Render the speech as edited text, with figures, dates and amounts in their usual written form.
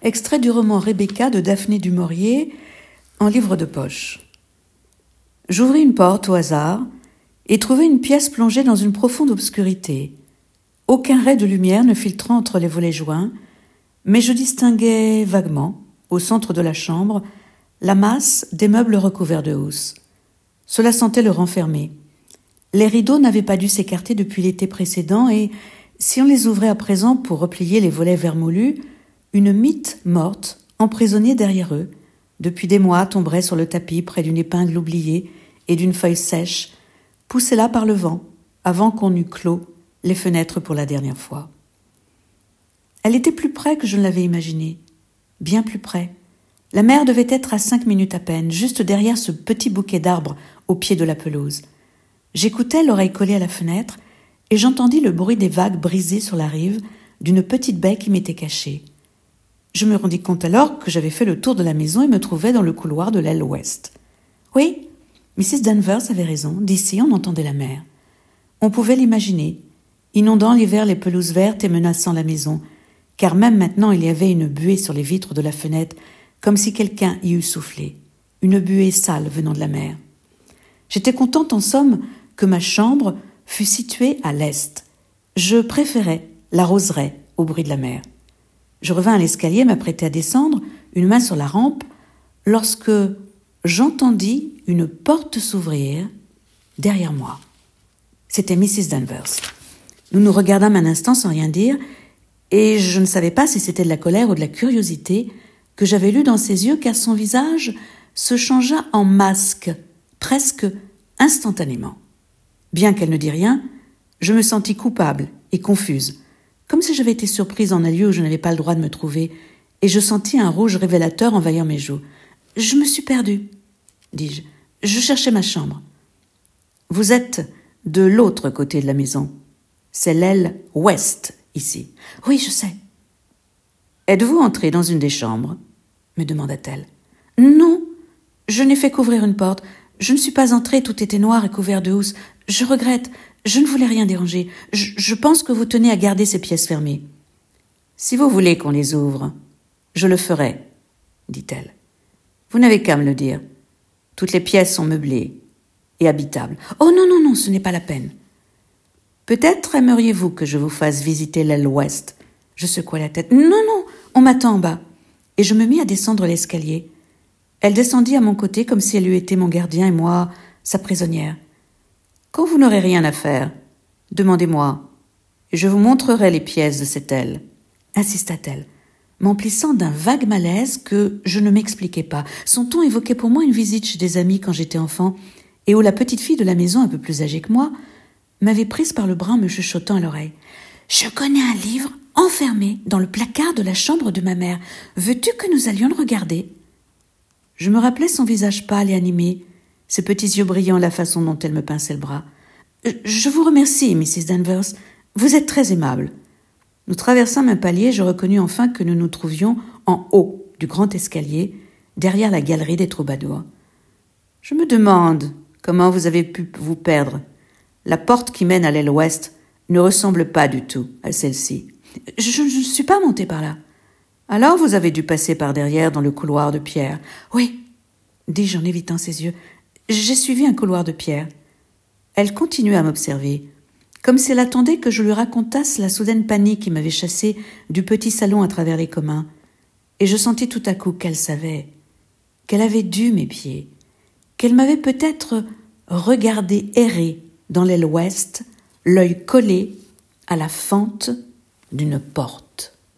extrait du roman Rebecca de Daphné du Maurier, en livre de poche. J'ouvris une porte au hasard et trouvai une pièce plongée dans une profonde obscurité. Aucun ray de lumière ne filtrant entre les volets joints, mais je distinguais vaguement, au centre de la chambre, la masse des meubles recouverts de housses. Cela sentait le renfermer. Les rideaux n'avaient pas dû s'écarter depuis l'été précédent et, si on les ouvrait à présent pour replier les volets vermoulus, une mythe morte, emprisonnée derrière eux, depuis des mois tomberait sur le tapis près d'une épingle oubliée et d'une feuille sèche, poussée là par le vent, avant qu'on eût clos les fenêtres pour la dernière fois. Elle était plus près que je ne l'avais imaginé, bien plus près. La mer devait être à 5 minutes à peine, juste derrière ce petit bouquet d'arbres au pied de la pelouse. J'écoutais l'oreille collée à la fenêtre et j'entendis le bruit des vagues brisées sur la rive d'une petite baie qui m'était cachée. Je me rendis compte alors que j'avais fait le tour de la maison et me trouvais dans le couloir de l'aile ouest. Oui, Mrs. Danvers avait raison, d'ici on entendait la mer. On pouvait l'imaginer, inondant l'hiver les pelouses vertes et menaçant la maison, car même maintenant il y avait une buée sur les vitres de la fenêtre, comme si quelqu'un y eût soufflé, une buée sale venant de la mer. J'étais contente en somme que ma chambre fût située à l'est. Je préférais la roseraie au bruit de la mer. Je revins à l'escalier, m'apprêtais à descendre, une main sur la rampe, lorsque j'entendis une porte s'ouvrir derrière moi. C'était Mrs. Danvers. Nous nous regardâmes un instant sans rien dire, et je ne savais pas si c'était de la colère ou de la curiosité que j'avais lu dans ses yeux, car son visage se changea en masque, presque instantanément. Bien qu'elle ne dît rien, je me sentis coupable et confuse, comme si j'avais été surprise en un lieu où je n'avais pas le droit de me trouver, et je sentis un rouge révélateur envahir mes joues. « Je me suis perdue, » dis-je. « Je cherchais ma chambre. »« Vous êtes de l'autre côté de la maison. C'est l'aile ouest, ici. »« Oui, je sais. »« Êtes-vous entrée dans une des chambres ?» me demanda-t-elle. « Non, je n'ai fait qu'ouvrir une porte. Je ne suis pas entrée, tout était noir et couvert de housses. Je regrette, je ne voulais rien déranger. Je pense que vous tenez à garder ces pièces fermées. »« Si vous voulez qu'on les ouvre, je le ferai, » dit-elle. « Vous n'avez qu'à me le dire. Toutes les pièces sont meublées et habitables. »« Oh non, non, non, ce n'est pas la peine. »« Peut-être aimeriez-vous que je vous fasse visiter l'aile ouest ?» Je secouai la tête. « Non, non, on m'attend en bas. » Et je me mis à descendre l'escalier. Elle descendit à mon côté comme si elle eût été mon gardien et moi, sa prisonnière. « Quand vous n'aurez rien à faire, demandez-moi, et je vous montrerai les pièces de cette aile, » insista-t-elle, m'emplissant d'un vague malaise que je ne m'expliquais pas. Son ton évoquait pour moi une visite chez des amis quand j'étais enfant, et où la petite fille de la maison, un peu plus âgée que moi, m'avait prise par le bras en me chuchotant à l'oreille. « Je connais un livre enfermé dans le placard de la chambre de ma mère. Veux-tu que nous allions le regarder ?» Je me rappelais son visage pâle et animé, ses petits yeux brillants, la façon dont elle me pinçait le bras. « Je vous remercie, Mrs. Danvers. Vous êtes très aimable. » Nous traversâmes un palier et je reconnus enfin que nous nous trouvions en haut du grand escalier, derrière la galerie des troubadours. « Je me demande comment vous avez pu vous perdre. La porte qui mène à l'aile ouest ne ressemble pas du tout à celle-ci. »« Je ne suis pas montée par là. »« Alors vous avez dû passer par derrière dans le couloir de pierre. »« Oui, » dis-je en évitant ses yeux. « J'ai suivi un couloir de pierre. » Elle continuait à m'observer, comme si elle attendait que je lui racontasse la soudaine panique qui m'avait chassée du petit salon à travers les communs. Et je sentis tout à coup qu'elle savait, qu'elle avait dû mes pieds, qu'elle m'avait peut-être regardé errer dans l'aile ouest, l'œil collé à la fente d'une porte.